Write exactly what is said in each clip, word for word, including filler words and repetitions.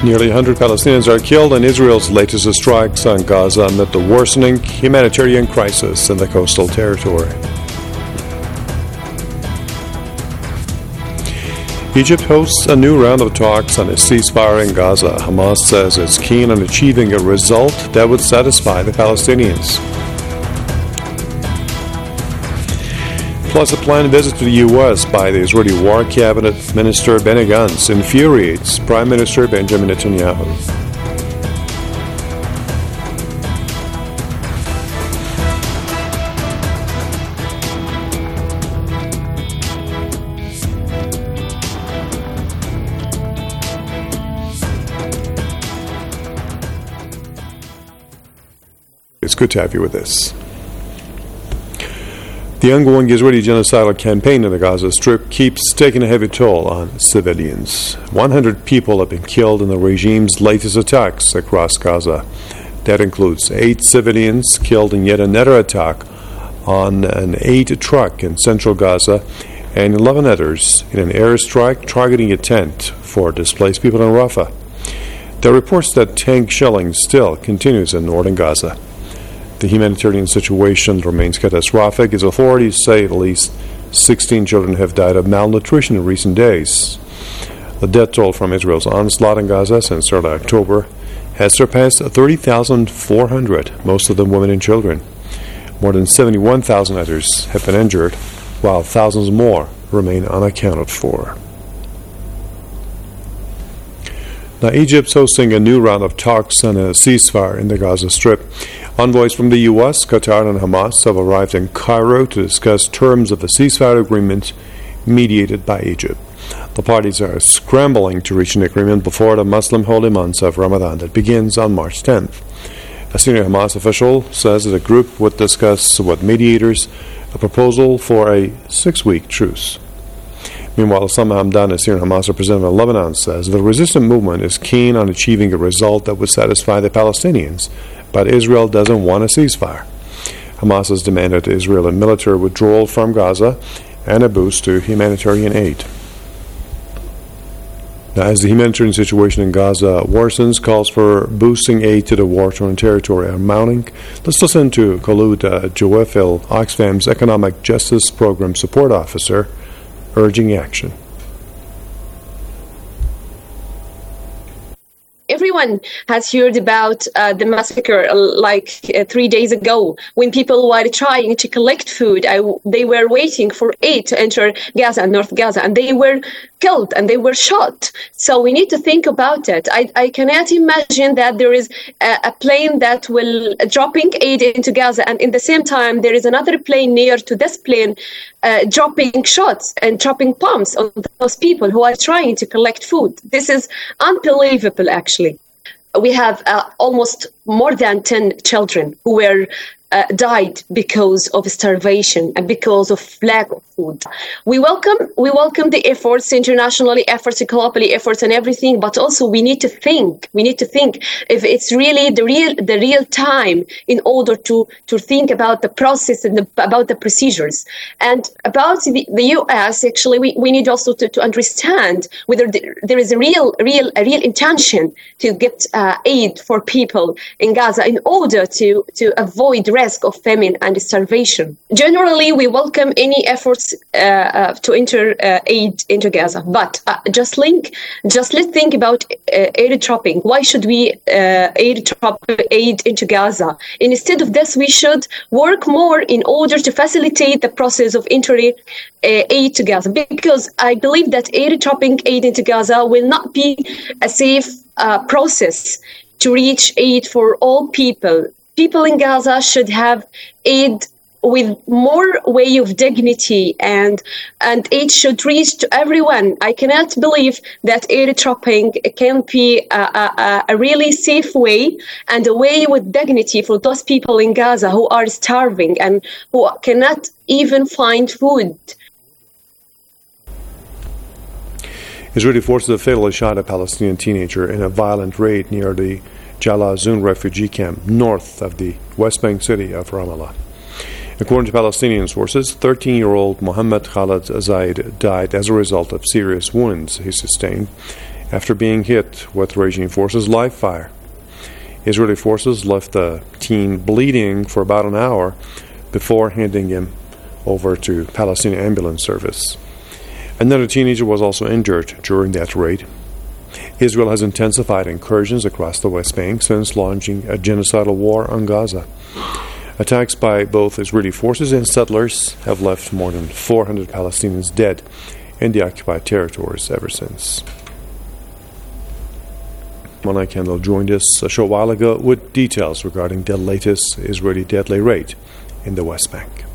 Nearly one hundred Palestinians are killed in Israel's latest strikes on Gaza amid the worsening humanitarian crisis in the coastal territory. Egypt hosts a new round of talks on a ceasefire in Gaza. Hamas says it's keen on achieving a result that would satisfy the Palestinians. Plus, a planned visit to the U S by the Israeli War Cabinet Minister Benny Gantz infuriates Prime Minister Benjamin Netanyahu. It's good to have you with us. The ongoing Israeli genocidal campaign in the Gaza Strip keeps taking a heavy toll on civilians. one hundred people have been killed in the regime's latest attacks across Gaza. That includes eight civilians killed in yet another attack on an aid truck in central Gaza and eleven others in an airstrike targeting a tent for displaced people in Rafah. There are reports that tank shelling still continues in northern Gaza. The humanitarian situation remains catastrophic as authorities say at least sixteen children have died of malnutrition in recent days. The death toll from Israel's onslaught in Gaza since early October has surpassed thirty thousand four hundred, most of them women and children. More than seventy-one thousand others have been injured, while thousands more remain unaccounted for. Now, Egypt's hosting a new round of talks on a ceasefire in the Gaza Strip. Envoys from the U S, Qatar, and Hamas have arrived in Cairo to discuss terms of a ceasefire agreement mediated by Egypt. The parties are scrambling to reach an agreement before the Muslim holy month of Ramadan that begins on March tenth. A senior Hamas official says that the group would discuss with mediators a proposal for a six-week truce. Meanwhile, Osama Hamdan, a senior Hamas representative in Lebanon, says the resistance movement is keen on achieving a result that would satisfy the Palestinians, but Israel doesn't want a ceasefire. Hamas has demanded Israel a military withdrawal from Gaza and a boost to humanitarian aid. Now, as the humanitarian situation in Gaza worsens, calls for boosting aid to the war-torn territory are mounting. Let's listen to Kholoud Jawafil, Oxfam's Economic Justice Program Support Officer, urging action. Everyone has heard about uh, the massacre uh, like uh, three days ago when people were trying to collect food. I, they were waiting for aid to enter Gaza and North Gaza, and they were killed and they were shot. So we need to think about it. I, I cannot imagine that there is a, a plane that will uh, dropping aid into Gaza, and in the same time there is another plane near to this plane uh, dropping shots and dropping bombs on those people who are trying to collect food. This is unbelievable, actually. We have uh, almost more than ten children who were uh, died because of starvation and because of lack of food. We welcome we welcome the efforts, internationally efforts, globally efforts, and everything. But also we need to think. We need to think if it's really the real the real time in order to to think about the process and the, about the procedures and about the, the U S. Actually, we, we need also to, to understand whether the, there is a real real a real intention to get uh, aid for people in Gaza in order to to avoid risk of famine and starvation. Generally, we welcome any efforts uh, uh, to enter uh, aid into Gaza, but uh, just link, just let's think about uh, aid dropping. Why should we uh, aid drop aid into Gaza? Instead of this, we should work more in order to facilitate the process of entering uh, aid to Gaza, because I believe that aid dropping aid into Gaza will not be a safe uh, process to reach aid for all people. People in Gaza should have aid with more way of dignity, and and aid should reach to everyone. I cannot believe that aid dropping can be a, a, a really safe way and a way with dignity for those people in Gaza who are starving and who cannot even find food. Israeli forces have fatally shot a Palestinian teenager in a violent raid near the Jalazun refugee camp north of the West Bank city of Ramallah. According to Palestinian sources, thirteen-year-old Mohammed Khaled Zaid died as a result of serious wounds he sustained after being hit with regime forces' live fire. Israeli forces left the teen bleeding for about an hour before handing him over to Palestinian ambulance service. Another teenager was also injured during that raid. Israel has intensified incursions across the West Bank since launching a genocidal war on Gaza. Attacks by both Israeli forces and settlers have left more than four hundred Palestinians dead in the occupied territories ever since. Mona Kendall joined us a short while ago with details regarding the latest Israeli deadly raid in the West Bank.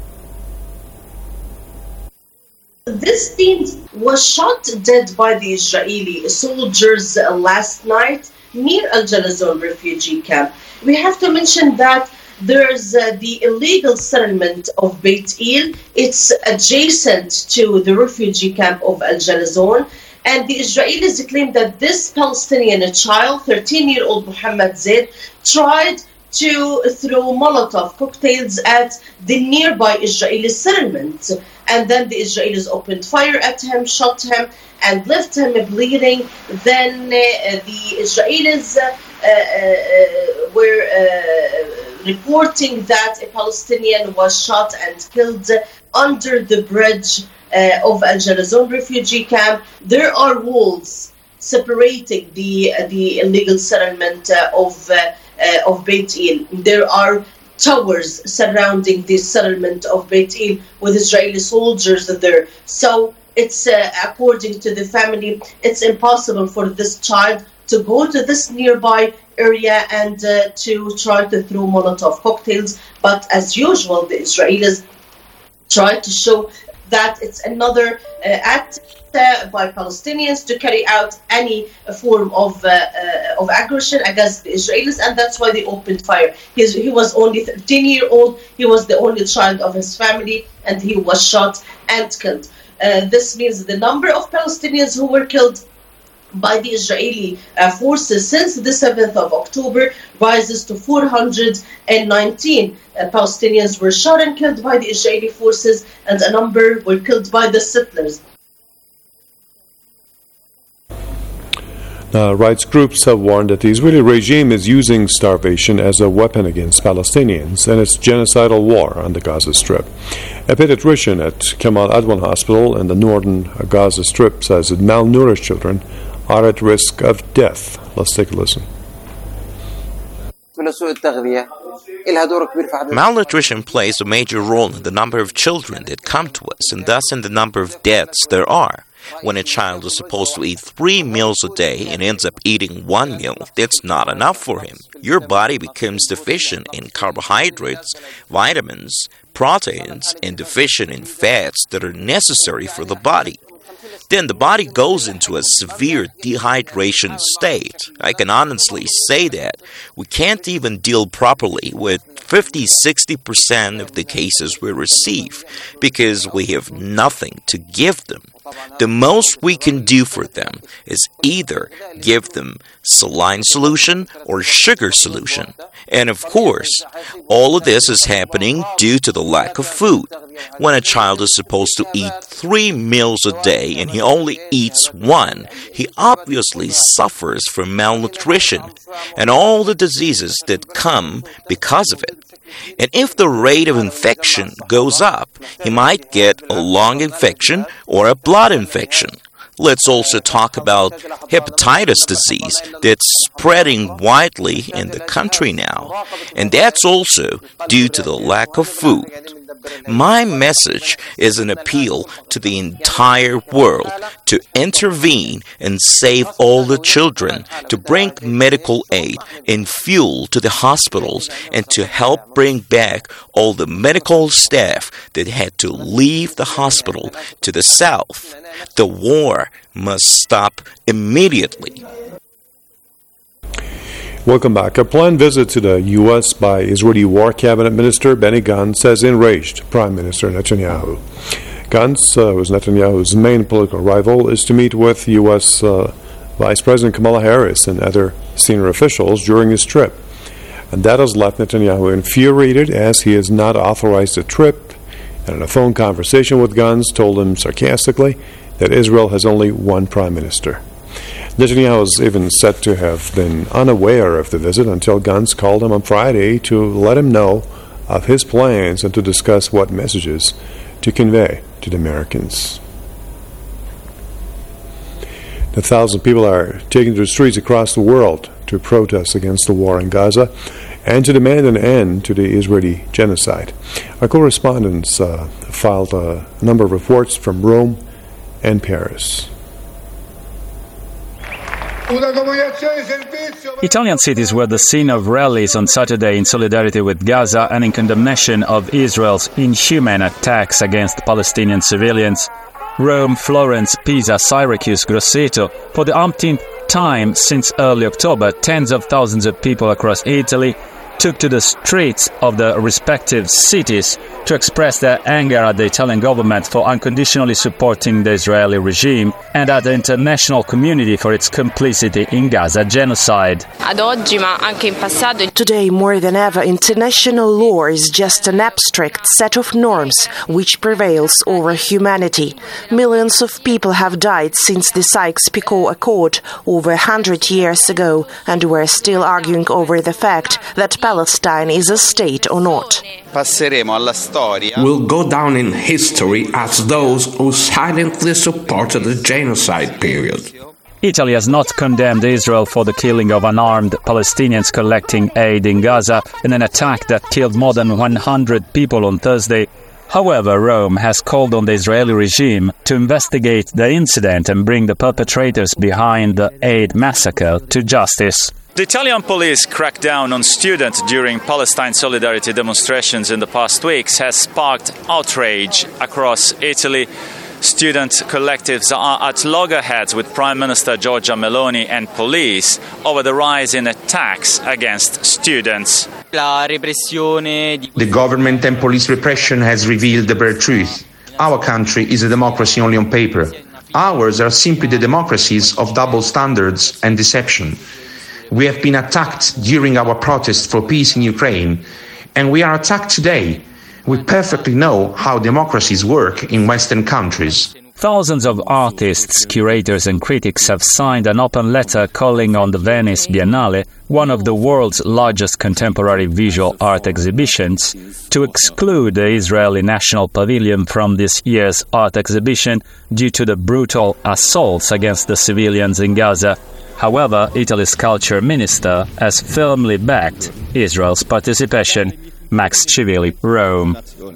This teen was shot dead by the Israeli soldiers last night near Al Jalazon refugee camp. We have to mention that there's uh, the illegal settlement of Beit El. It's adjacent to the refugee camp of Al Jalazon. And the Israelis claim that this Palestinian child, thirteen-year-old Muhammad Zaid, tried to throw Molotov cocktails at the nearby Israeli settlement. And then the Israelis opened fire at him, shot him, and left him bleeding. Then uh, the Israelis uh, uh, were uh, reporting that a Palestinian was shot and killed under the bridge uh, of Al Jalazon refugee camp. There are walls separating the uh, the illegal settlement uh, of uh, uh, of Beit El. There are towers surrounding the settlement of Beit El with Israeli soldiers there. So it's uh, according to the family, it's impossible for this child to go to this nearby area and uh, to try to throw Molotov cocktails. But as usual, the Israelis try to show that it's another uh, act uh, by Palestinians to carry out any uh, form of uh, uh, of aggression against the Israelis, and that's why they opened fire. He's, he was only thirteen year old, he was the only child of his family, and he was shot and killed. Uh, this means the number of Palestinians who were killed by the Israeli uh, forces since the seventh of October rises to four hundred nineteen. Uh, Palestinians were shot and killed by the Israeli forces, and a number were killed by the settlers. Uh, rights groups have warned that the Israeli regime is using starvation as a weapon against Palestinians in its genocidal war on the Gaza Strip. A pediatrician at Kemal Adwan Hospital in the northern Gaza Strip says that malnourished children are at risk of death. Let's take a listen. Malnutrition plays a major role in the number of children that come to us, and thus in the number of deaths there are. When a child is supposed to eat three meals a day and ends up eating one meal, that's not enough for him. Your body becomes deficient in carbohydrates, vitamins, proteins, and deficient in fats that are necessary for the body. Then the body goes into a severe dehydration state. I can honestly say that we can't even deal properly with fifty to sixty percent of the cases we receive because we have nothing to give them. The most we can do for them is either give them saline solution or sugar solution. And of course, all of this is happening due to the lack of food. When a child is supposed to eat three meals a day and he only eats one, he obviously suffers from malnutrition and all the diseases that come because of it. And if the rate of infection goes up, he might get a lung infection or a blood infection. Let's also talk about hepatitis disease that's spreading widely in the country now, and that's also due to the lack of food. My message is an appeal to the entire world to intervene and save all the children, to bring medical aid and fuel to the hospitals, and to help bring back all the medical staff that had to leave the hospital to the south. The war must stop immediately. Welcome back. A planned visit to the U S by Israeli War Cabinet Minister Benny Gantz has enraged Prime Minister Netanyahu. Gantz, uh, who is Netanyahu's main political rival, is to meet with U S Uh, Vice President Kamala Harris and other senior officials during his trip. And that has left Netanyahu infuriated as he has not authorized the trip, and in a phone conversation with Gantz told him sarcastically that Israel has only one prime minister. Netanyahu is even said to have been unaware of the visit until Gantz called him on Friday to let him know of his plans and to discuss what messages to convey to the Americans. A thousand people are taking to the streets across the world to protest against the war in Gaza and to demand an end to the Israeli genocide. Our correspondents uh, filed a number of reports from Rome and Paris. Italian cities were the scene of rallies on Saturday in solidarity with Gaza and in condemnation of Israel's inhuman attacks against Palestinian civilians. Rome, Florence, Pisa, Syracuse, Grosseto. For the umpteenth time since early October, tens of thousands of people across Italy took to the streets of the respective cities to express their anger at the Italian government for unconditionally supporting the Israeli regime and at the international community for its complicity in Gaza genocide. Today, more than ever, international law is just an abstract set of norms which prevails over humanity. Millions of people have died since the Sykes-Picot Accord over a hundred years ago, and we're still arguing over the fact that Palestine is a state or not. We'll go down in history as those who silently supported the genocide period. Italy has not condemned Israel for the killing of unarmed Palestinians collecting aid in Gaza in an attack that killed more than one hundred people on Thursday. However, Rome has called on the Israeli regime to investigate the incident and bring the perpetrators behind the aid massacre to justice. The Italian police crackdown on students during Palestine solidarity demonstrations in the past weeks has sparked outrage across Italy. Student collectives are at loggerheads with Prime Minister Giorgia Meloni and police over the rise in attacks against students. The government and police repression has revealed the bare truth. Our country is a democracy only on paper. Ours are simply the democracies of double standards and deception. We have been attacked during our protest for peace in Ukraine, and we are attacked today. We perfectly know how democracies work in Western countries. Thousands of artists, curators and critics have signed an open letter calling on the Venice Biennale, one of the world's largest contemporary visual art exhibitions, to exclude the Israeli National Pavilion from this year's art exhibition due to the brutal assaults against the civilians in Gaza. However, Italy's culture minister has firmly backed Israel's participation. Max Civilli, Rome.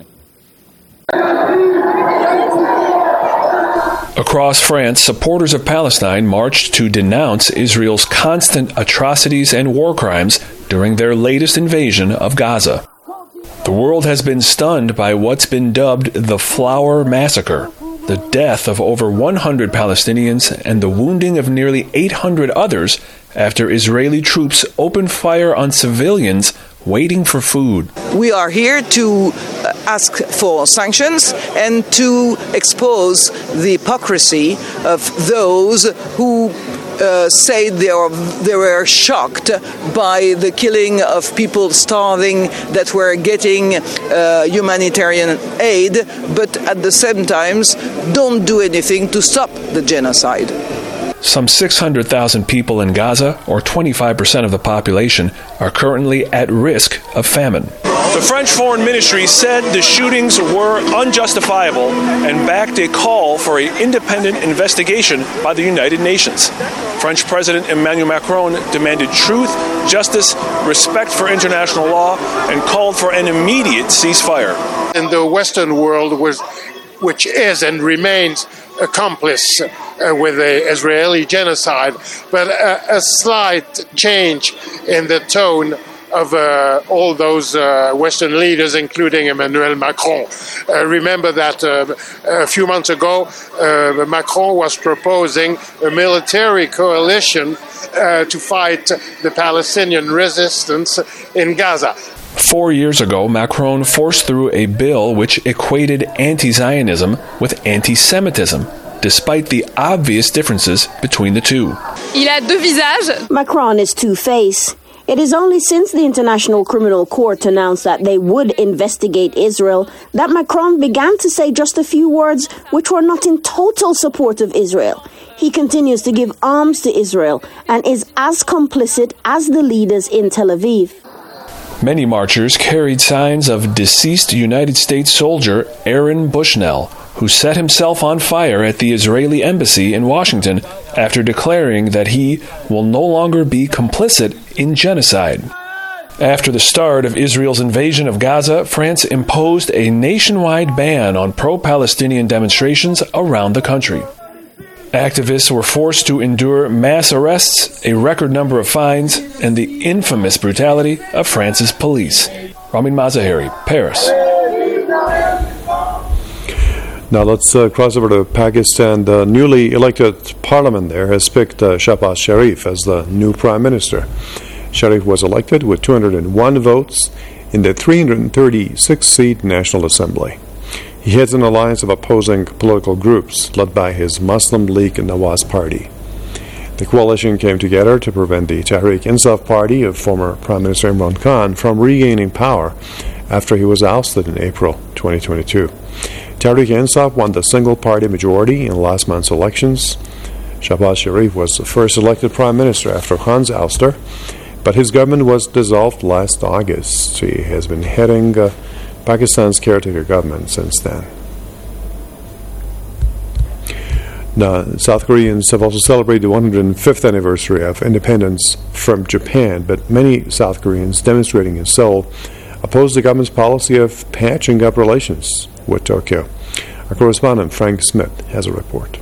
Across France, supporters of Palestine marched to denounce Israel's constant atrocities and war crimes during their latest invasion of Gaza. The world has been stunned by what's been dubbed the Flower Massacre, the death of over one hundred Palestinians and the wounding of nearly eight hundred others after Israeli troops opened fire on civilians waiting for food. We are here to ask for sanctions and to expose the hypocrisy of those who uh, say they, are, they were shocked by the killing of people starving that were getting uh, humanitarian aid, but at the same time don't do anything to stop the genocide. Some six hundred thousand people in Gaza, or twenty-five percent of the population, are currently at risk of famine. The French Foreign Ministry said the shootings were unjustifiable and backed a call for an independent investigation by the United Nations. French President Emmanuel Macron demanded truth, justice, respect for international law, and called for an immediate ceasefire. In the Western world, which is and remains accomplice uh, with the Israeli genocide, but a, a slight change in the tone of uh, all those uh, Western leaders, including Emmanuel Macron. Uh, remember that uh, a few months ago, uh, Macron was proposing a military coalition uh, to fight the Palestinian resistance in Gaza. Four years ago, Macron forced through a bill which equated anti-Zionism with anti-Semitism, despite the obvious differences between the two. Il a deux visages. Macron is two-faced. It is only since the International Criminal Court announced that they would investigate Israel that Macron began to say just a few words which were not in total support of Israel. He continues to give arms to Israel and is as complicit as the leaders in Tel Aviv. Many marchers carried signs of deceased United States soldier Aaron Bushnell, who set himself on fire at the Israeli embassy in Washington after declaring that he will no longer be complicit in genocide. After the start of Israel's invasion of Gaza, France imposed a nationwide ban on pro-Palestinian demonstrations around the country. Activists were forced to endure mass arrests, a record number of fines, and the infamous brutality of France's police. Ramin Mazaheri, Paris. Now let's uh, cross over to Pakistan. The newly elected parliament there has picked uh, Shahbaz Sharif as the new prime minister. Sharif was elected with two hundred one votes in the three hundred thirty-six seat National Assembly. He heads an alliance of opposing political groups led by his Muslim League Nawaz party. The coalition came together to prevent the Tehreek-e-Insaf party of former Prime Minister Imran Khan from regaining power after he was ousted in April twenty twenty-two. Tehreek-e-Insaf won the single-party majority in last month's elections. Shahbaz Sharif was the first elected prime minister after Khan's ouster, but his government was dissolved last August. He has been heading uh, Pakistan's caretaker government since then. Now, South Koreans have also celebrated the one hundred fifth anniversary of independence from Japan, but many South Koreans demonstrating in Seoul oppose the government's policy of patching up relations with Tokyo. Our correspondent Frank Smith has a report.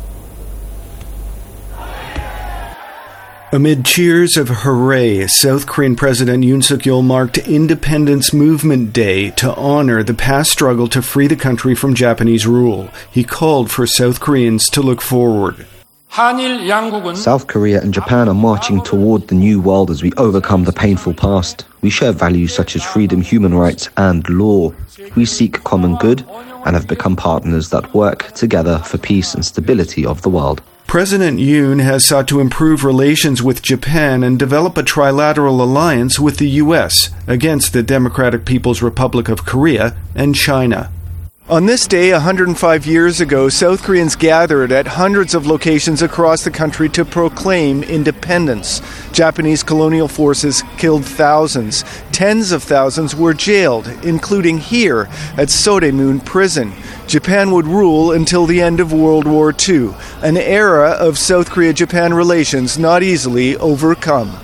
Amid cheers of hooray, South Korean President Yoon Suk-yeol marked Independence Movement Day to honor the past struggle to free the country from Japanese rule. He called for South Koreans to look forward. South Korea and Japan are marching toward the new world as we overcome the painful past. We share values such as freedom, human rights, and law. We seek common good and have become partners that work together for peace and stability of the world. President Yoon has sought to improve relations with Japan and develop a trilateral alliance with the U S against the Democratic People's Republic of Korea and China. On this day, one hundred five years ago, South Koreans gathered at hundreds of locations across the country to proclaim independence. Japanese colonial forces killed thousands. Tens of thousands were jailed, including here at Sodaemun Prison. Japan would rule until the end of World War Two, an era of South Korea-Japan relations not easily overcome.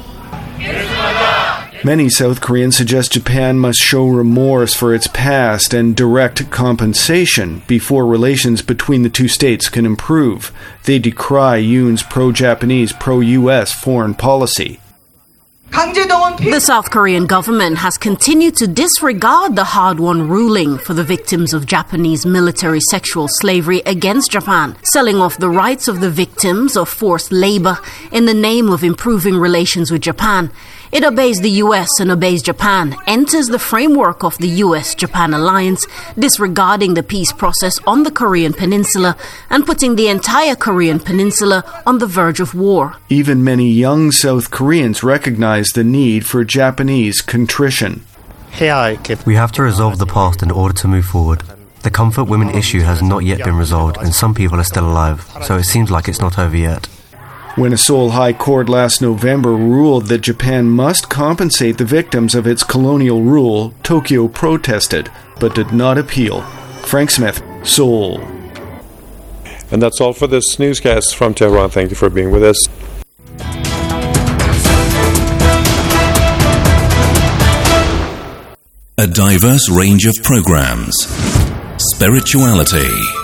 Many South Koreans suggest Japan must show remorse for its past and direct compensation before relations between the two states can improve. They decry Yoon's pro-Japanese, pro-U S foreign policy. The South Korean government has continued to disregard the hard-won ruling for the victims of Japanese military sexual slavery against Japan, selling off the rights of the victims of forced labor in the name of improving relations with Japan. It obeys the U S and obeys Japan, enters the framework of the U S Japan alliance, disregarding the peace process on the Korean peninsula and putting the entire Korean peninsula on the verge of war. Even many young South Koreans recognize the need for Japanese contrition. We have to resolve the past in order to move forward. The comfort women issue has not yet been resolved and some people are still alive, so it seems like it's not over yet. When a Seoul High Court last November ruled that Japan must compensate the victims of its colonial rule, Tokyo protested, but did not appeal. Frank Smith, Seoul. And that's all for this newscast from Tehran. Thank you for being with us. A diverse range of programs. Spirituality.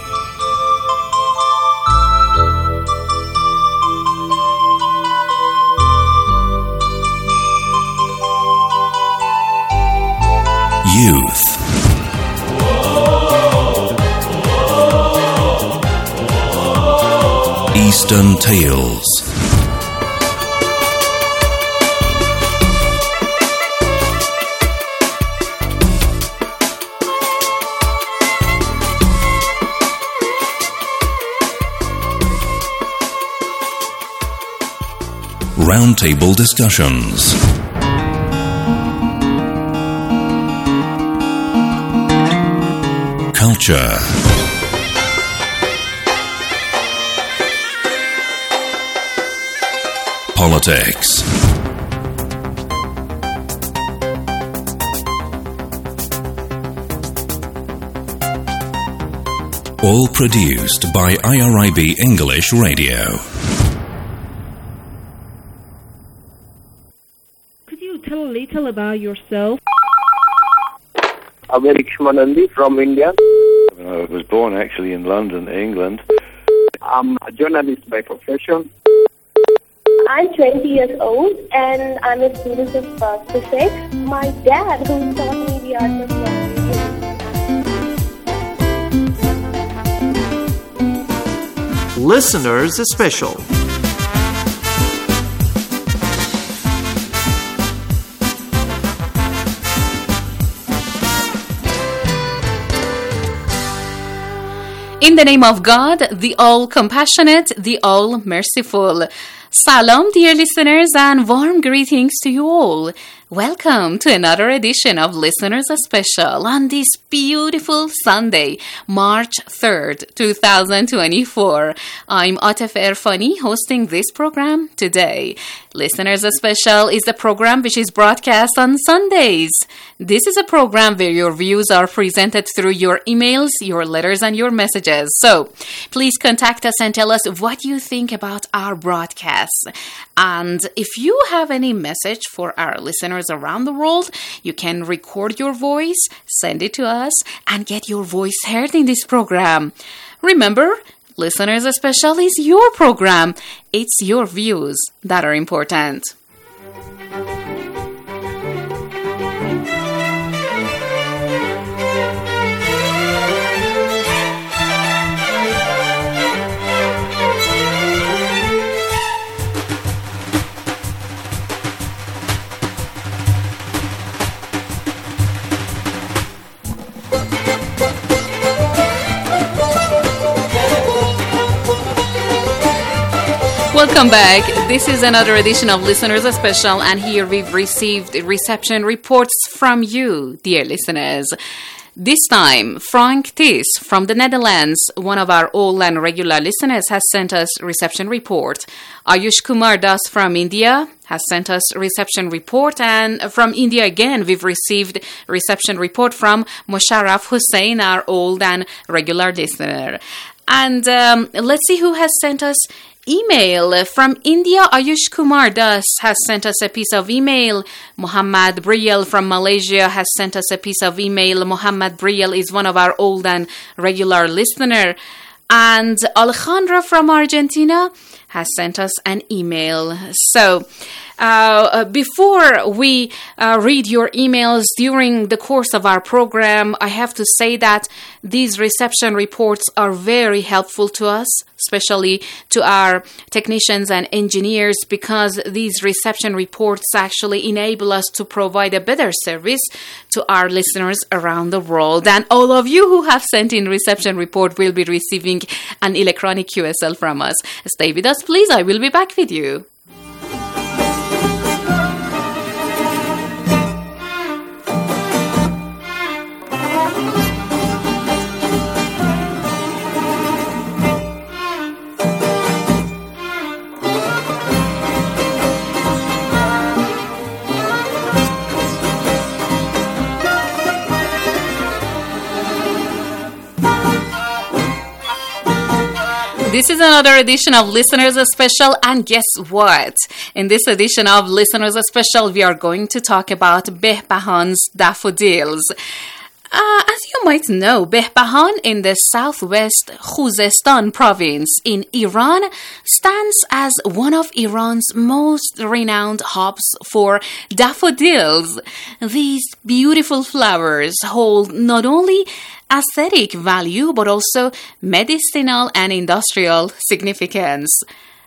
Youth. Eastern Tales. roundtable discussions. Culture. Politics. All produced by I R I B English Radio. Could you tell a little about yourself? I'm Eric Shmanandi from India. I was born actually in London, England. I'm a journalist by profession. I'm twenty years old and I'm a student of uh, physics. My dad, who taught me the art of journalism. Listeners Special. In the name of God, the all-compassionate, the all-merciful. Salam, dear listeners, and warm greetings to you all. Welcome to another edition of Listeners Special on this beautiful Sunday, March third, twenty twenty-four. I'm Atif Erfani, hosting this program today. Listeners Special is a program which is broadcast on Sundays. This is a program where your views are presented through your emails, your letters, and your messages. So please contact us and tell us what you think about our broadcasts. And if you have any message for our listeners around the world, you can record your voice, send it to us, and get your voice heard in this program. Remember, Listeners Special is your program. It's your views that are important. Welcome back. This is another edition of Listeners Special, and here we've received reception reports from you, dear listeners. This time, Frank Tis from the Netherlands, one of our old and regular listeners, has sent us reception report. Ayush Kumar Das from India has sent us reception report, and from India again, we've received reception report from Musharraf Hussain, our old and regular listener. And um, let's see who has sent us email. From India, Ayush Kumar Das has sent us a piece of email. Muhammad Briel from Malaysia has sent us a piece of email. Muhammad Briel is one of our old and regular listener. And Alejandra from Argentina has sent us an email. So, uh, before we uh, read your emails during the course of our program, I have to say that these reception reports are very helpful to us, especially to our technicians and engineers, because these reception reports actually enable us to provide a better service to our listeners around the world. And all of you who have sent in reception report will be receiving an electronic Q S L from us. Stay with us, please. I will be back with you. This is another edition of Listeners Special, and guess what? In this edition of Listeners Special, we are going to talk about Behbahan's daffodils. Uh, as you might know, Behbahan in the southwest Khuzestan province in Iran stands as one of Iran's most renowned hubs for daffodils. These beautiful flowers hold not only aesthetic value but also medicinal and industrial significance.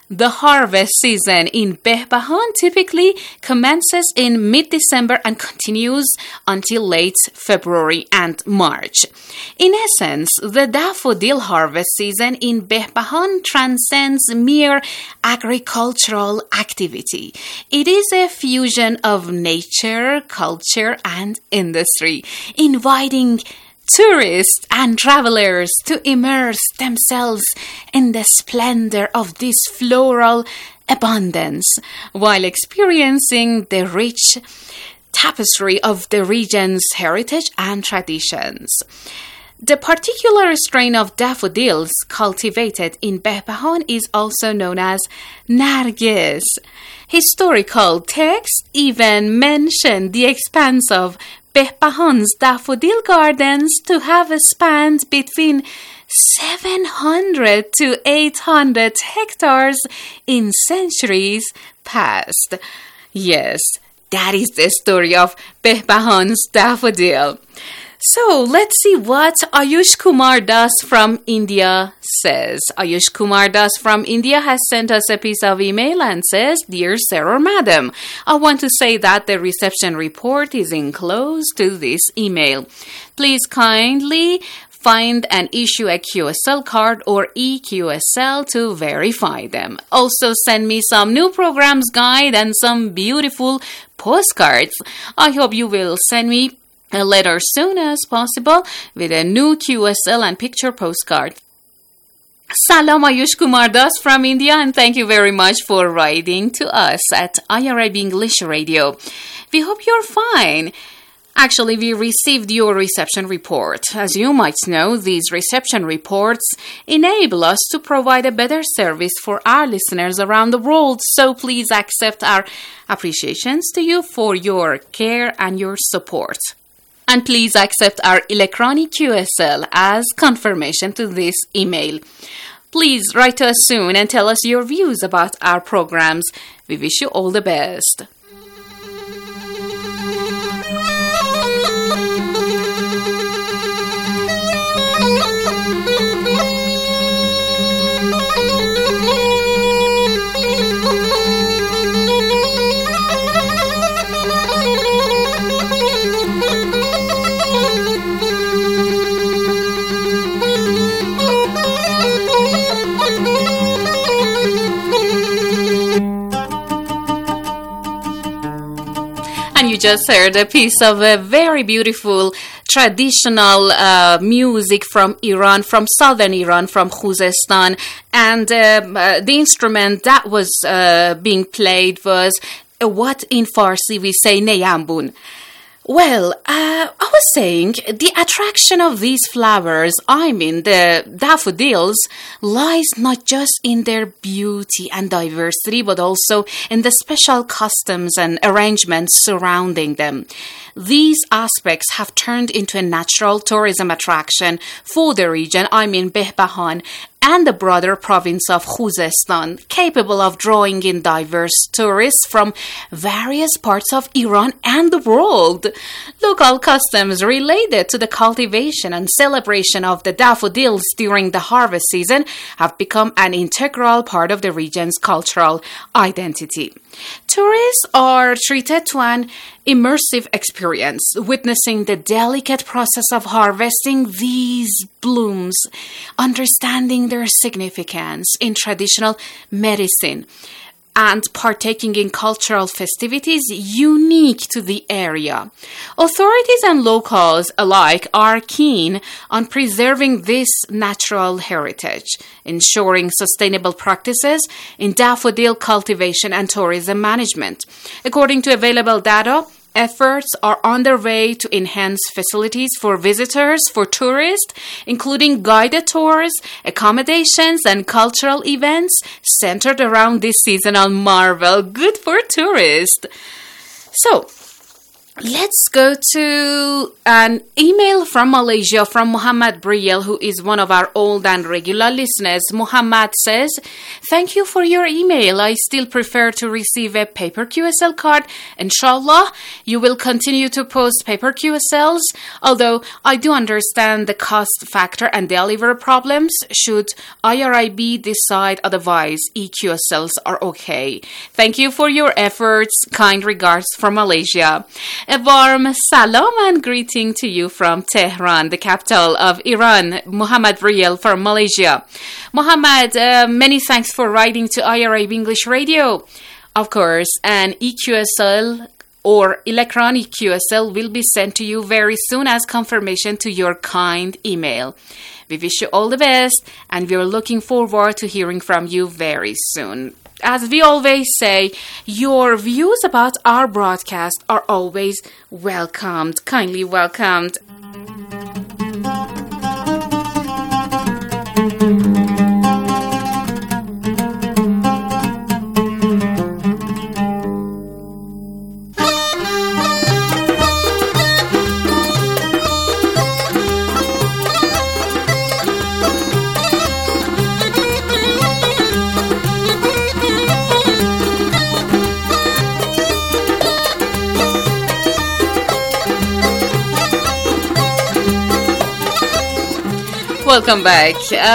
The harvest season in Behbahan typically commences in mid-December and continues until late February and March. In essence, the daffodil harvest season in Behbahan transcends mere agricultural activity. It is a fusion of nature, culture, and industry, inviting tourists and travelers to immerse themselves in the splendor of this floral abundance while experiencing the rich tapestry of the region's heritage and traditions. The particular strain of daffodils cultivated in Behbahan is also known as Nargis. Historical texts even mention the expanse of Behbahan's daffodil gardens to have spanned between seven hundred to eight hundred hectares in centuries past. Yes, that is the story of Behbahan's daffodil. So let's see what Ayush Kumar Das from India says. Ayush Kumar Das from India has sent us a piece of email and says, Dear Sir or Madam, I want to say that the reception report is enclosed to this email. Please kindly find and issue a Q S L card or E Q S L to verify them. Also send me some new programs guide and some beautiful postcards. I hope you will send me a letter soon as possible with a new Q S L and picture postcard. Salam Ayush Kumar Das from India, and thank you very much for writing to us at I R I B English Radio. We hope you're fine. Actually, we received your reception report. As you might know, these reception reports enable us to provide a better service for our listeners around the world. So please accept our appreciations to you for your care and your support. And please accept our electronic Q S L as confirmation to this email. Please write to us soon and tell us your views about our programs. We wish you all the best. You just heard a piece of a very beautiful traditional uh, music from Iran, from southern Iran, from Khuzestan. And uh, uh, the instrument that was uh, being played was uh, what in Farsi we say neyambun. Well, uh, I was saying the attraction of these flowers, I mean the daffodils, lies not just in their beauty and diversity, but also in the special customs and arrangements surrounding them. These aspects have turned into a natural tourism attraction for the region, I mean Behbahan, and the broader province of Khuzestan, capable of drawing in diverse tourists from various parts of Iran and the world. Local customs related to the cultivation and celebration of the daffodils during the harvest season have become an integral part of the region's cultural identity. Tourists are treated to an immersive experience, witnessing the delicate process of harvesting these blooms, understanding their significance in traditional medicine, and partaking in cultural festivities unique to the area. Authorities and locals alike are keen on preserving this natural heritage, ensuring sustainable practices in daffodil cultivation and tourism management. According to available data, efforts are underway to enhance facilities for visitors, for tourists, including guided tours, accommodations, and cultural events centered around this seasonal marvel. Good for tourists. So, Let's go to an email from Malaysia from Muhammad Briel, who is one of our old and regular listeners. Muhammad says, "Thank you for your email. I still prefer to receive a paper Q S L card. Inshallah, you will continue to post paper Q S Ls, although I do understand the cost factor and delivery problems. Should I R I B decide otherwise, e-Q S Ls are okay. Thank you for your efforts. Kind regards from Malaysia." A warm salam and greeting to you from Tehran, the capital of Iran. Muhammad Briel from Malaysia. Muhammad, uh, many thanks for writing to I R I B English Radio. Of course, an e-Q S L or electronic Q S L will be sent to you very soon as confirmation to your kind email. We wish you all the best, and we are looking forward to hearing from you very soon. As we always say, your views about our broadcast are always welcomed, kindly welcomed. Welcome back.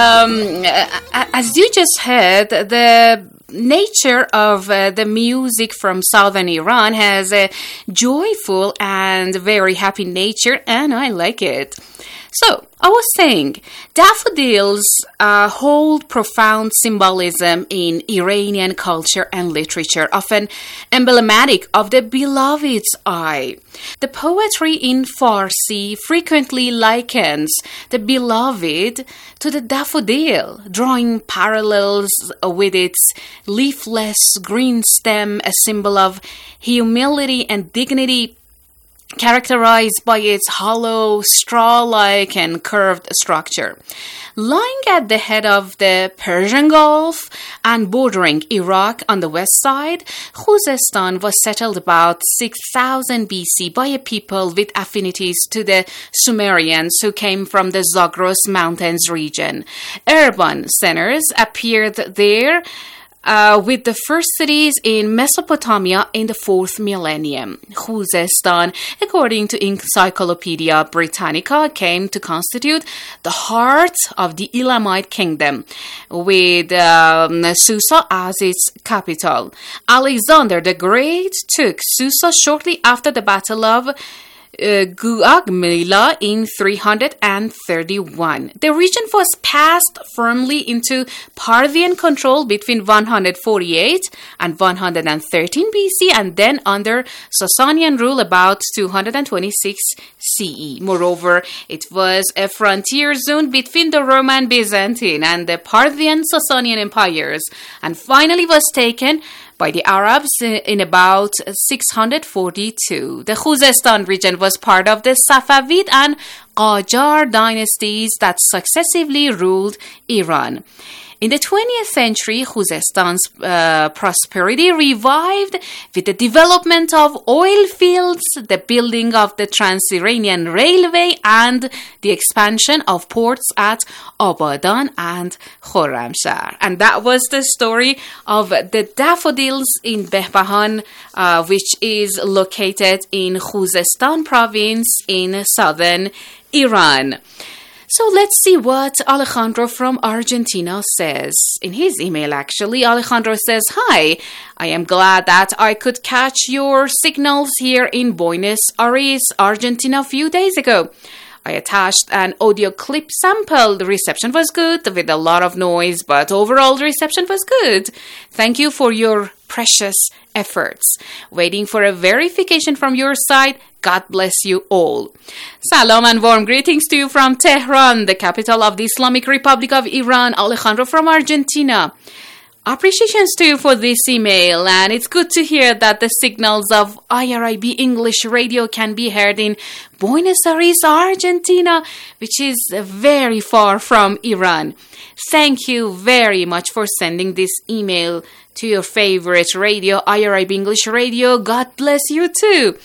Um, as you just heard, the nature of uh, the music from southern Iran has a joyful and very happy nature, and I like it. So, I was saying, daffodils uh, hold profound symbolism in Iranian culture and literature, often emblematic of the beloved's eye. The poetry in Farsi frequently likens the beloved to the daffodil, drawing parallels with its leafless green stem, a symbol of humility and dignity, characterized by its hollow, straw-like and curved structure. Lying at the head of the Persian Gulf and bordering Iraq on the west side, Khuzestan was settled about six thousand B C by a people with affinities to the Sumerians who came from the Zagros Mountains region. Urban centers appeared there, Uh, with the first cities in Mesopotamia in the fourth millennium. Khuzestan, according to Encyclopedia Britannica, came to constitute the heart of the Elamite kingdom, with um, Susa as its capital. Alexander the Great took Susa shortly after the Battle of Uh, Guagmila in three hundred thirty-one. The region was passed firmly into Parthian control between one hundred forty-eight and one hundred thirteen B C, and then under Sasanian rule about two hundred twenty-six C E. Moreover, it was a frontier zone between the Roman, Byzantine, and the Parthian Sasanian empires, and finally was taken by the Arabs in about six hundred forty-two. The Khuzestan region was part of the Safavid and Qajar dynasties that successively ruled Iran. In the twentieth century, Khuzestan's uh, prosperity revived with the development of oil fields, the building of the Trans-Iranian Railway, and the expansion of ports at Abadan and Khorramshahr. And that was the story of the daffodils in Behbahan, uh, which is located in Khuzestan province in southern Iran. So let's see what Alejandro from Argentina says. In his email, actually, Alejandro says, "Hi, I am glad that I could catch your signals here in Buenos Aires, Argentina a few days ago. I attached an audio clip sample. The reception was good with a lot of noise, but overall the reception was good. Thank you for your precious efforts. Waiting for a verification from your side. God bless you all." Salam and warm greetings to you from Tehran, the capital of the Islamic Republic of Iran. Alejandro from Argentina. Appreciations to you for this email, and it's good to hear that the signals of I R I B English Radio can be heard in Buenos Aires, Argentina, which is very far from Iran. Thank you very much for sending this email to your favorite radio, I R I B English Radio. God bless you too.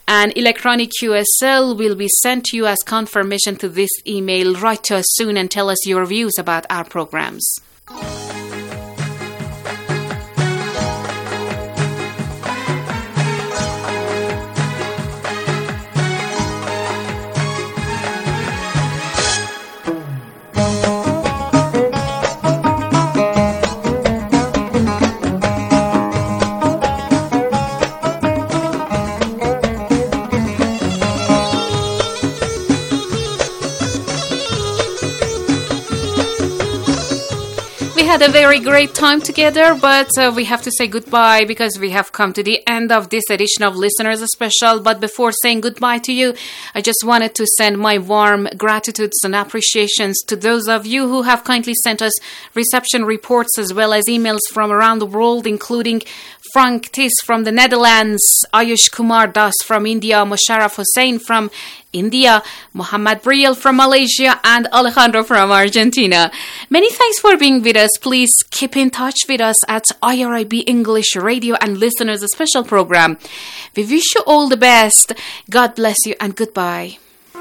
An electronic Q S L will be sent to you as confirmation to this email. Write to us soon and tell us your views about our programs. Had a very great time together, but uh, we have to say goodbye because we have come to the end of this edition of Listeners Special. But before saying goodbye to you, I just wanted to send my warm gratitudes and appreciations to those of you who have kindly sent us reception reports as well as emails from around the world, including Frank Tis from the Netherlands, Ayush Kumar Das from India, Musharraf Hussain from India, Muhammad Briel from Malaysia, and Alejandro from Argentina. Many thanks for being with us. Please keep in touch with us at I R I B English Radio and Listeners Special Program. We wish you all the best. God bless you and goodbye.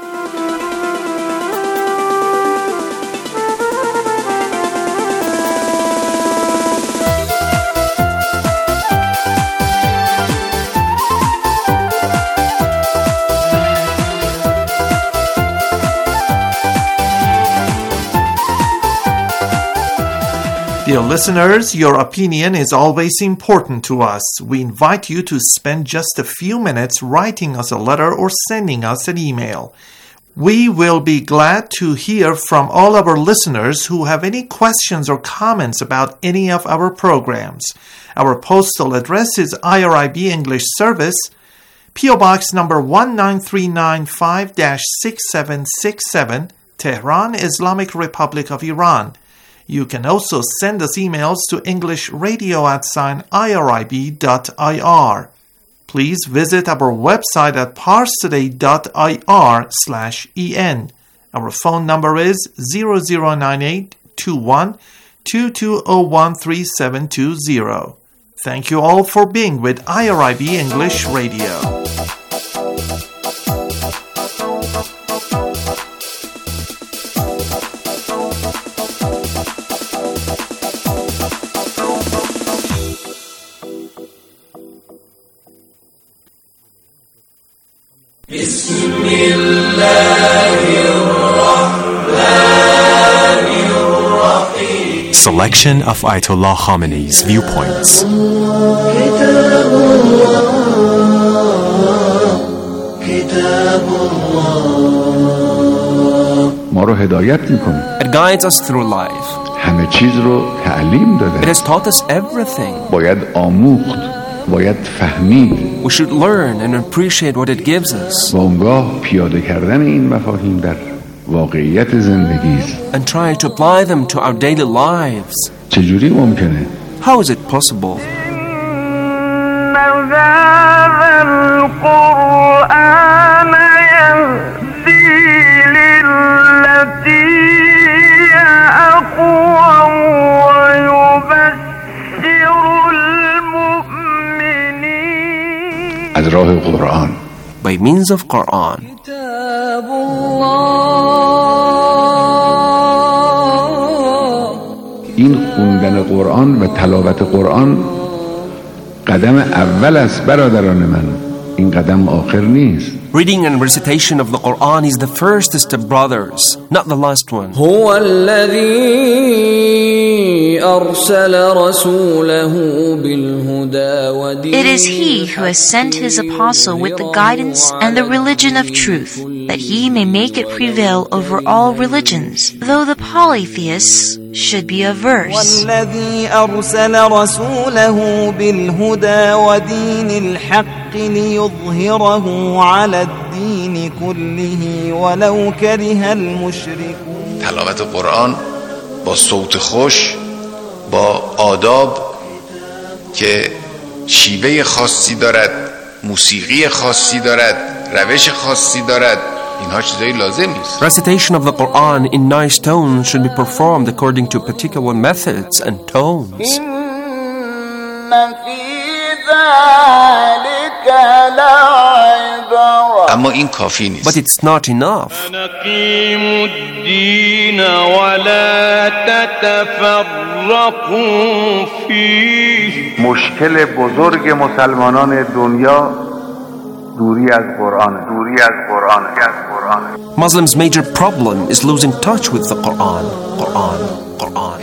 Dear listeners, your opinion is always important to us. We invite you to spend just a few minutes writing us a letter or sending us an email. We will be glad to hear from all our listeners who have any questions or comments about any of our programs. Our postal address is I R I B English Service, P O Box number one nine three nine five six seven six seven, Tehran, Islamic Republic of Iran. You can also send us emails to englishradio at sign irib dot I R. Please visit our website at parstoday dot I R slash en. Our phone number is zero zero nine eight two one two two zero one three seven two zero. Thank you all for being with I R I B English Radio. Selection of Ayatollah Khamenei's viewpoints. It guides us through life. It has taught us everything. We should learn and appreciate what it gives us. And try to apply them to our daily lives. How is it possible? By means of Quran. این خوندن قرآن و تلاوت قرآن قدم اول است برادران من. این قدم آخر نیست. Reading and recitation of the Quran is the first step, brothers, not the last one. هو الذي أرسل رسوله بالهدى ودين. It is He who has sent His apostle with the guidance and the religion of truth, that He may make it prevail over all religions, though the polytheists should be averse. والذي أرسل رسوله بالهدى ودين الحق ليظهره على الدين كله ولو كره المشركون. تلاوت قرآن با صوت خوش، با آداب که شیوه خاصی دارد، موسیقی خاصی دارد، روش خاصی دارد، اینها چیزایی لازم نیست. Recitation of the Quran in nice tones should be performed according to particular methods and tones. إن في ذلك لعبرة اما این کافی نیست. But it's not enough. نقيموا الدين ولا تتفرقوا فيه. مشکل بزرگ مسلمانان دنیا دوری از قرآن دوری از قرآن از قرآن Muslims' major problem is losing touch with the Quran. Quran. Quran.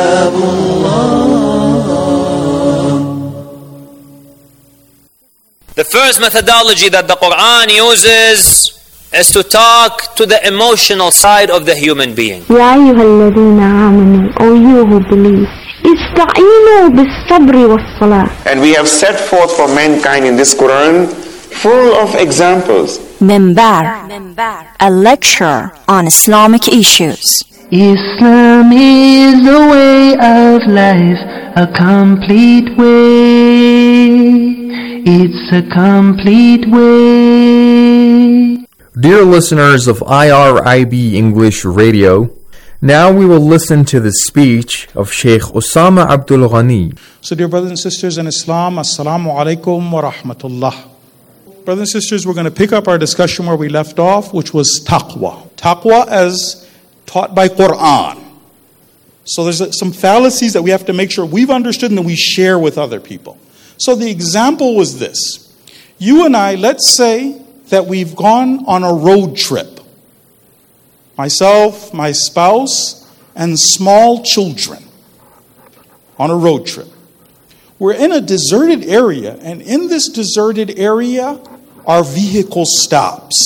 The first methodology that the Quran uses is to talk to the emotional side of the human being. يا أيها الذين آمنوا, O you who believe, استعينوا بالصبر والصلاة. And we have set forth for mankind in this Quran full of examples. Minbar, a lecture on Islamic issues. Islam is a way of life, a complete way. It's a complete way. Dear listeners of I R I B English Radio, now we will listen to the speech of Sheikh Osama Abdul Ghani. So dear brothers and sisters in Islam, Assalamu alaikum wa rahmatullah. Brothers and sisters, we're going to pick up our discussion where we left off, which was taqwa. Taqwa as taught by Quran. So there's some fallacies that we have to make sure we've understood and that we share with other people. So the example was this. You and I, let's say that we've gone on a road trip. Myself, my spouse, and small children on a road trip. We're in a deserted area, and in this deserted area, our vehicle stops.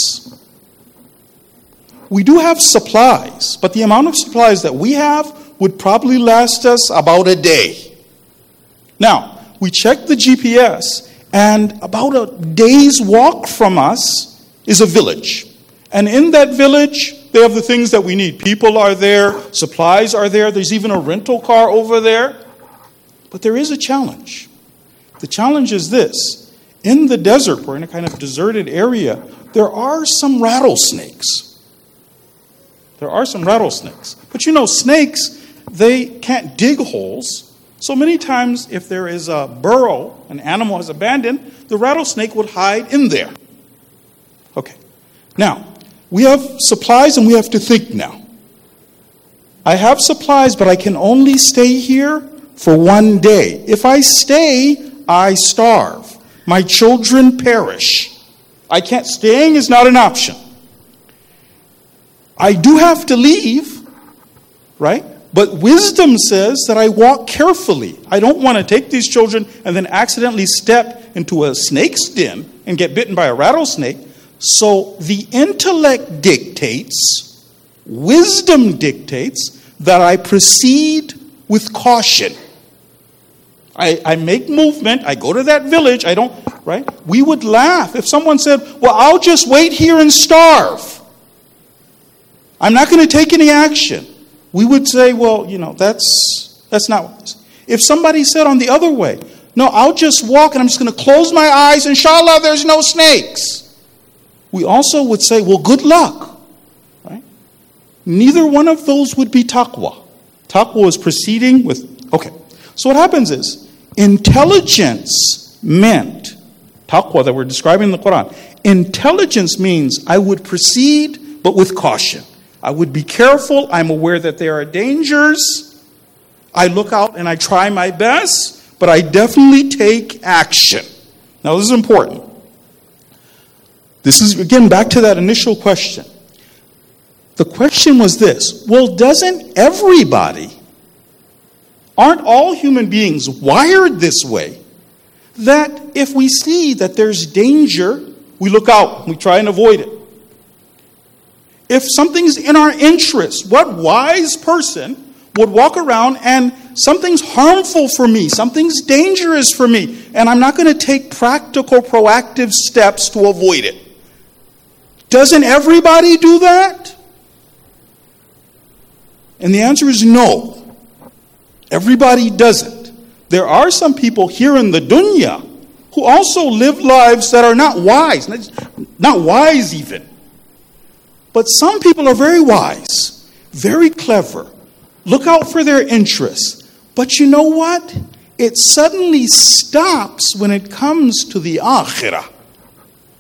We do have supplies, but the amount of supplies that we have would probably last us about a day. Now, we check the G P S, and about a day's walk from us is a village. And in that village, they have the things that we need. People are there, supplies are there, there's even a rental car over there. But there is a challenge. The challenge is this. In the desert, we're in a kind of deserted area, there are some rattlesnakes. There are some rattlesnakes. But you know, snakes, they can't dig holes. So many times, if there is a burrow, an animal has abandoned, the rattlesnake would hide in there. Okay. Now, we have supplies and we have to think now. I have supplies, but I can only stay here for one day. If I stay, I starve. My children perish. I can't, staying is not an option. I do have to leave, right? But wisdom says that I walk carefully. I don't want to take these children and then accidentally step into a snake's den and get bitten by a rattlesnake. So the intellect dictates, wisdom dictates that I proceed with caution. I, I make movement. I go to that village. I don't, right? We would laugh if someone said, well, I'll just wait here and starve. I'm not going to take any action. We would say, well, you know, that's that's not wise. If somebody said on the other way, no, I'll just walk and I'm just going to close my eyes. Inshallah, there's no snakes. We also would say, well, good luck. Right? Neither one of those would be taqwa. Taqwa is proceeding with, okay. So what happens is, intelligence meant, taqwa that we're describing in the Quran, intelligence means I would proceed but with caution. I would be careful. I'm aware that there are dangers. I look out and I try my best, but I definitely take action. Now this is important. This is, again, back to that initial question. The question was this, well, doesn't everybody, aren't all human beings wired this way, that if we see that there's danger, we look out, we try and avoid it? If something's in our interest, what wise person would walk around and something's harmful for me, something's dangerous for me, and I'm not going to take practical, proactive steps to avoid it? Doesn't everybody do that? And the answer is no. Everybody doesn't. There are some people here in the dunya who also live lives that are not wise, not wise even. But some people are very wise, very clever, look out for their interests. But you know what? It suddenly stops when it comes to the akhirah.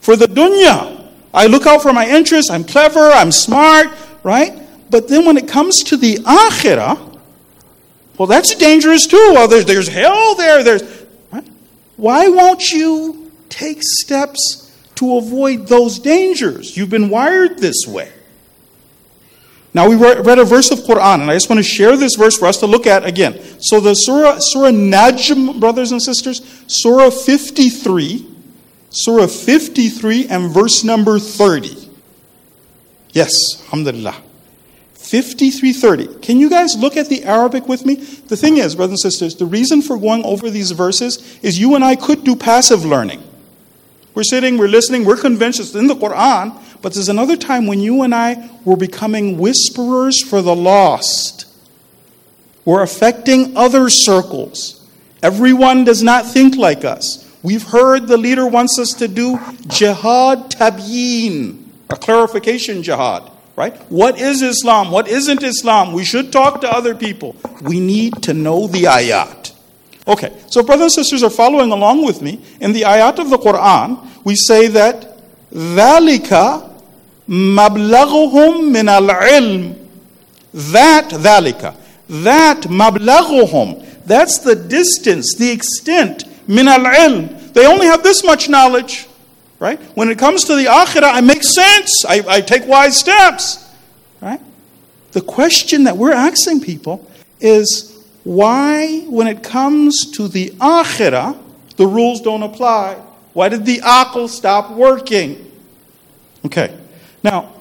for the dunya. I look out for my interests, I'm clever, I'm smart, right? But then when it comes to the akhirah, well, that's dangerous too. Well, there's, there's hell there. There's, right? Why won't you take steps to avoid those dangers? You've been wired this way. Now, we read a verse of Quran, and I just want to share this verse for us to look at again. So the Surah, Surah Najm, brothers and sisters, Surah fifty-three, Surah fifty-three and verse number thirty. Yes, alhamdulillah. fifty-three thirty. Can you guys look at the Arabic with me? The thing is, brothers and sisters, the reason for going over these verses is you and I could do passive learning. We're sitting, we're listening, we're convinced it's in the Quran, but there's another time when you and I were becoming whisperers for the lost. We're affecting other circles. Everyone does not think like us. We've heard the leader wants us to do jihad tabyin, a clarification jihad. Right? What is Islam? What isn't Islam? We should talk to other people. We need to know the ayat. Okay, so brothers and sisters are following along with me. In the ayat of the Quran, we say that ذَلِكَ مَبْلَغُهُمْ مِنَ الْعِلْمِ. That, ذَلِكَ, that مَبْلَغُهُمْ, that's the distance, the extent, مِنَ الْعِلْمِ. They only have this much knowledge. Right? When it comes to the akhirah, I make sense. I, I take wise steps. Right? The question that we're asking people is, why, when it comes to the akhirah, the rules don't apply? Why did the aql stop working? Okay. Now,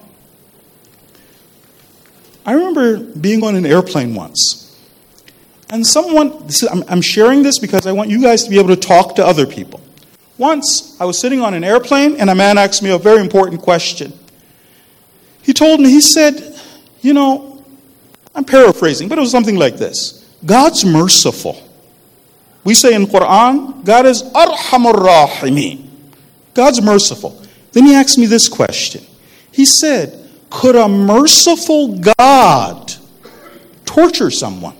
I remember being on an airplane once. And someone, this is, I'm, I'm sharing this because I want you guys to be able to talk to other people. Once, I was sitting on an airplane, and a man asked me a very important question. He told me, he said, you know, I'm paraphrasing, but it was something like this. God's merciful. We say in Quran, God is Arhamur Rahimeen. God's merciful. Then he asked me this question. He said, could a merciful God torture someone?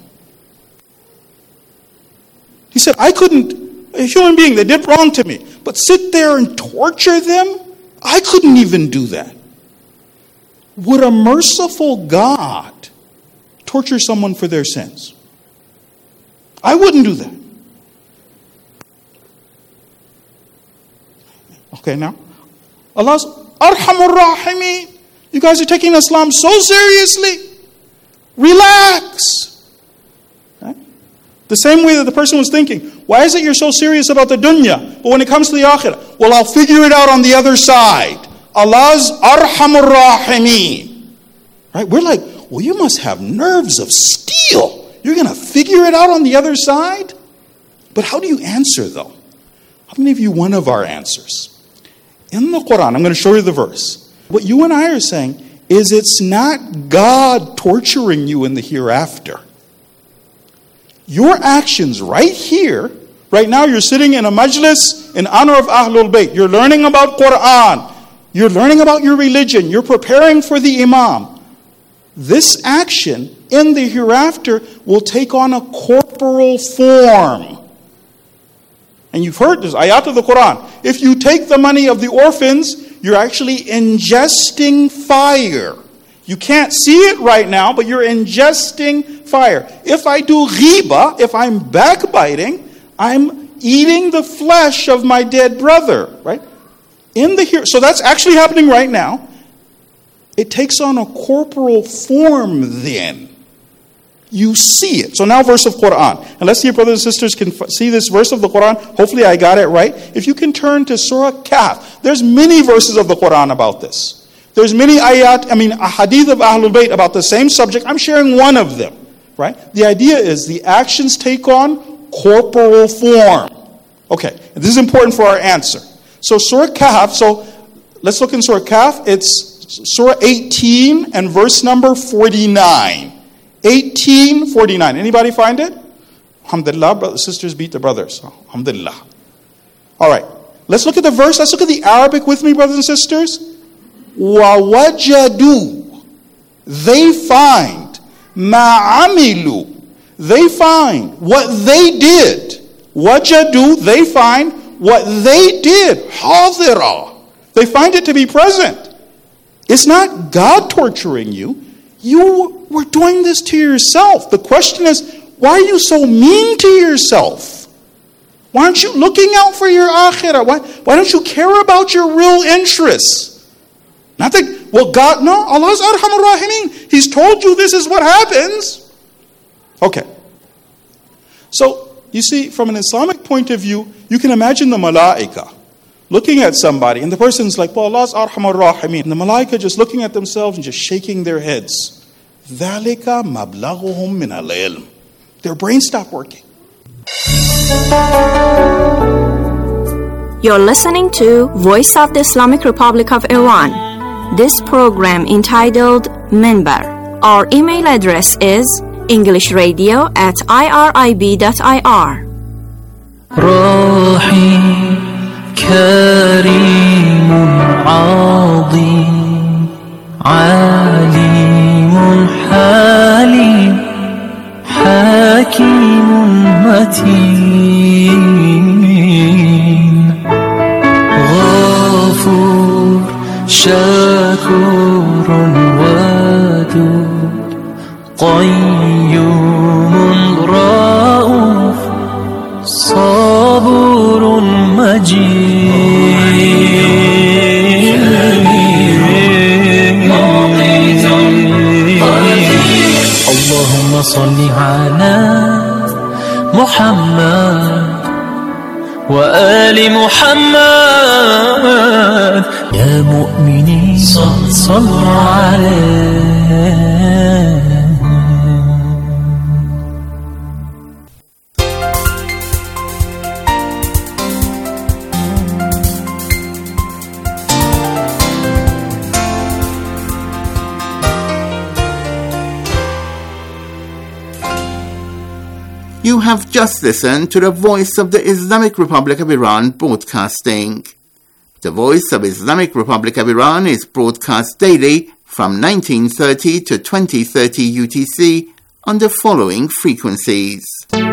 He said, I couldn't. A human being that did wrong to me, but sit there and torture them? I couldn't even do that. Would a merciful God torture someone for their sins? I wouldn't do that. Okay, now, Allah's Arhamur Rahimeen. You guys are taking Islam so seriously. Relax. The same way that the person was thinking, why is it you're so serious about the dunya? But when it comes to the akhirah, well, I'll figure it out on the other side. Allah's Arhamur Rahimeen. Right? We're like, well, you must have nerves of steel. You're going to figure it out on the other side? But how do you answer, though? I'll give you one of our answers. In the Quran, I'm going to show you the verse. What you and I are saying is it's not God torturing you in the hereafter. Your actions right here, right now you're sitting in a majlis in honor of Ahlul Bayt. You're learning about Quran. You're learning about your religion. You're preparing for the Imam. This action in the hereafter will take on a corporal form. And you've heard this, ayat of the Quran. If you take the money of the orphans, you're actually ingesting fire. You can't see it right now, but you're ingesting fire. If I do ghiba, if I'm backbiting, I'm eating the flesh of my dead brother, right? In the here, so that's actually happening right now. It takes on a corporal form then. You see it. So now verse of Quran. And let's see if brothers and sisters can f- see this verse of the Quran. Hopefully I got it right. If you can turn to Surah Kahf. There's many verses of the Quran about this. There's many ayat, I mean a hadith of Ahlul Bayt about the same subject. I'm sharing one of them. Right? The idea is the actions take on corporal form. Okay. And this is important for our answer. So Surah Kahf. So let's look in Surah Kahf. It's Surah eighteen and verse number forty-nine. eighteen forty-nine. Anybody find it? Alhamdulillah, brothers, sisters beat the brothers. Alhamdulillah. All right. Let's look at the verse. Let's look at the Arabic with me, brothers and sisters. وَوَجَدُوا. They find. مَعَمِلُوا. They find what they did. وَجَدُوا. They find what they did. حَاضِرًا. They find it to be present. It's not God torturing you. You were doing this to yourself. The question is, why are you so mean to yourself? Why aren't you looking out for your akhirah? Why, why don't you care about your real interests? Not that, well, God, no, Allah's Arhamur Rahimin. He's told you this is what happens. Okay. So, you see, from an Islamic point of view, you can imagine the malaika looking at somebody, and the person's like, well, Allah's Arhamur Rahimin. And the malaika just looking at themselves and just shaking their heads. ذَلِكَ مَبْلَغُهُم مِّنَ الْعِلْمِ. Their brains stop working. You're listening to Voice of the Islamic Republic of Iran. This program entitled Minbar. Our email address is englishradio at irib dot I R. Rahim كريم عظيم عليم حليم حكيم متين غفور شكور ودود قيوم رؤوف صبور مجيد اللهم صل على محمد وآل محمد يا مؤمنين صلوا عليه. You have just listened to the Voice of the Islamic Republic of Iran broadcasting. The Voice of Islamic Republic of Iran is broadcast daily from nineteen thirty to twenty thirty U T C on the following frequencies.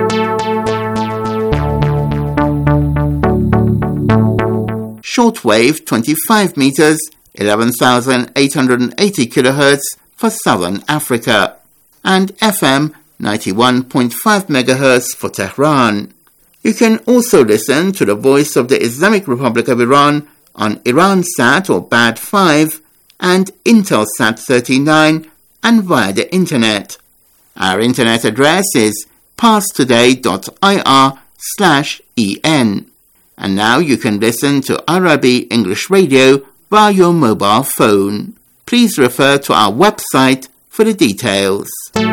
Shortwave twenty-five meters, eleven thousand eight hundred eighty kilohertz for Southern Africa, and F M ninety-one point five megahertz for Tehran. You can also listen to the Voice of the Islamic Republic of Iran on Iransat or B A D five and Intelsat thirty-nine and via the internet. Our internet address is parstoday.ir slash en. And now you can listen to Arabi English Radio via your mobile phone. Please refer to our website for the details.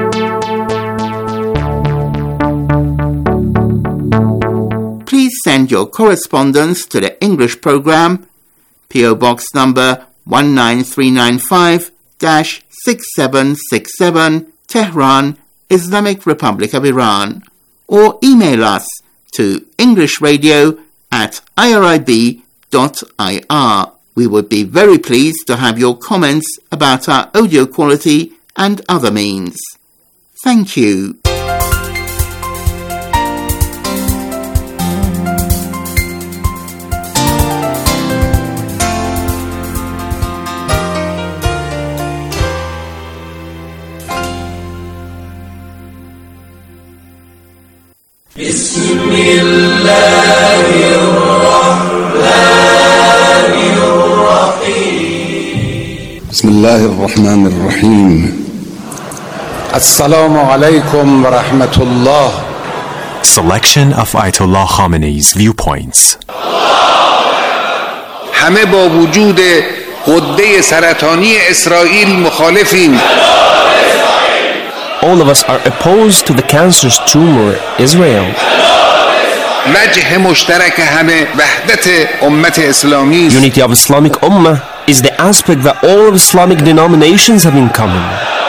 Please send your correspondence to the English program, P O Box number one nine three nine five six seven six seven, Tehran, Islamic Republic of Iran, or email us to englishradio at irib dot I R. We would be very pleased to have your comments about our audio quality and other means. Thank you. بسم الله الرحمن الرحيم بسم الله الرحمن الرحيم السلام عليكم ورحمة الله. Selection of Ayatollah Khamenei's viewpoints. همه با وجود غده سرطانی اسرائیل مخالفیم. All of us are opposed to the cancerous tumor, Israel. وجه مشترک همه وحدت امت اسلامی. Unity of Islamic Ummah is the aspect that all of Islamic denominations have in common.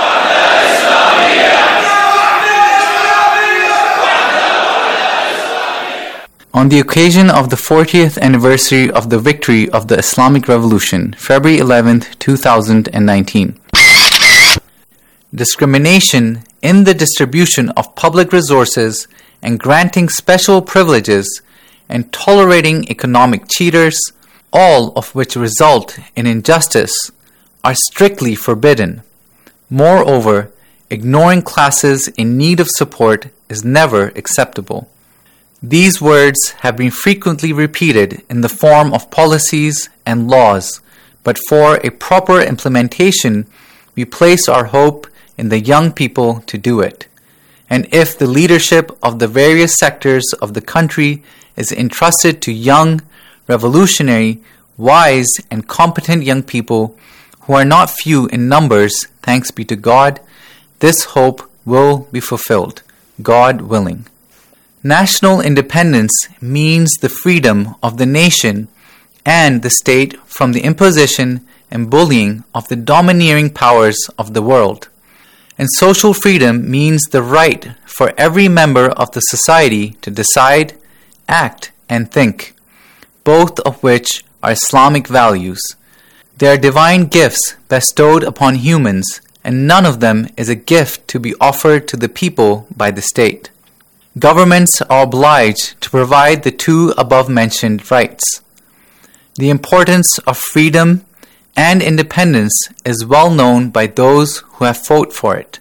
On the occasion of the fortieth anniversary of the victory of the Islamic Revolution, February eleventh, two thousand nineteen. Discrimination in the distribution of public resources and granting special privileges and tolerating economic cheaters all of which result in injustice, are strictly forbidden. Moreover, ignoring classes in need of support is never acceptable. These words have been frequently repeated in the form of policies and laws, but for a proper implementation, we place our hope in the young people to do it. And if the leadership of the various sectors of the country is entrusted to young, revolutionary, wise, and competent young people who are not few in numbers, thanks be to God, this hope will be fulfilled, God willing. National independence means the freedom of the nation and the state from the imposition and bullying of the domineering powers of the world. And social freedom means the right for every member of the society to decide, act, and think, both of which are Islamic values. They are divine gifts bestowed upon humans, and none of them is a gift to be offered to the people by the state. Governments are obliged to provide the two above-mentioned rights. The importance of freedom and independence is well known by those who have fought for it.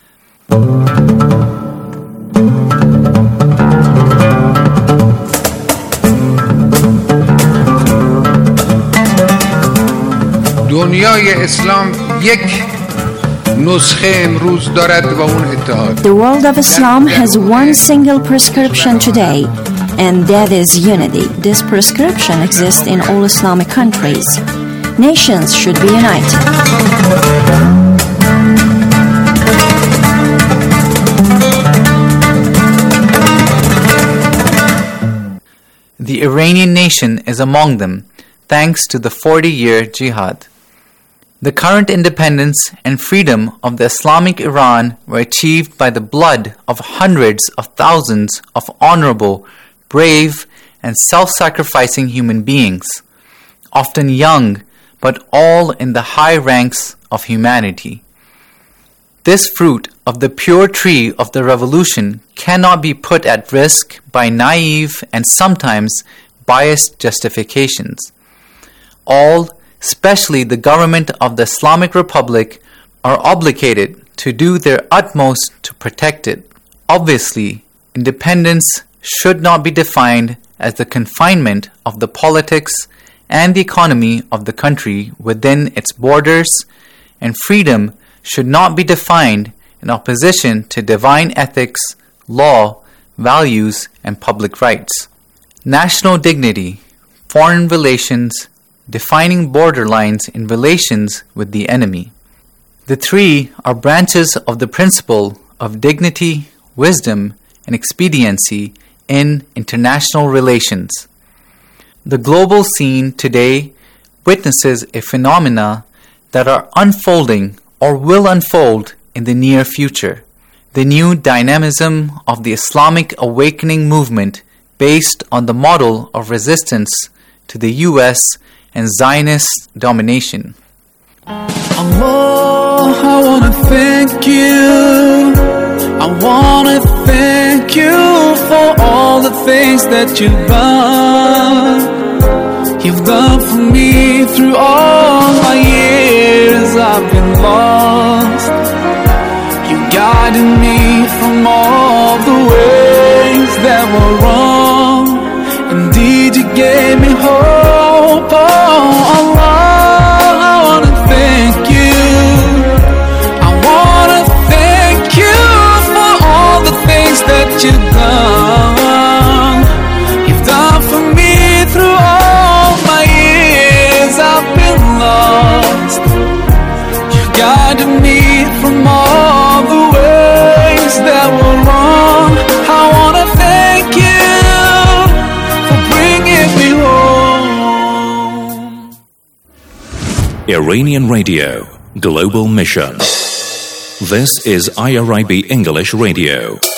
دنیای اسلام یک نسخه امروز دارد و اون اتحاد. The world of Islam has one single prescription today, and that is unity. This prescription exists in all Islamic countries. Nations should be united. The Iranian nation is among them, thanks to the forty-year jihad. The current independence and freedom of the Islamic Iran were achieved by the blood of hundreds of thousands of honorable, brave, and self-sacrificing human beings, often young, but all in the high ranks of humanity. This fruit of the pure tree of the revolution cannot be put at risk by naive and sometimes biased justifications. All, especially the government of the Islamic Republic, are obligated to do their utmost to protect it. Obviously, independence should not be defined as the confinement of the politics and the economy of the country within its borders, and freedom should not be defined in opposition to divine ethics, law, values, and public rights. National dignity, foreign relations, defining borderlines in relations with the enemy. The three are branches of the principle of dignity, wisdom, and expediency in international relations. The global scene today witnesses a phenomena that are unfolding or will unfold in the near future. The new dynamism of the Islamic awakening movement based on the model of resistance to the U S and Zionist domination. Allah, I wanna thank you. I wanna thank you for all the things that you've done. You've done for me through all my years I've been lost. You guided me from all the ways that were wrong. Indeed, you gave me hope. Oh Allah, I wanna thank you. I wanna thank you for all the things that you've done. You've done for me through all my years I've been lost. You guided me from all the ways that were wrong. I wanna thank you for bringing me home. Iranian Radio, Global Mission. This is I R I B English Radio.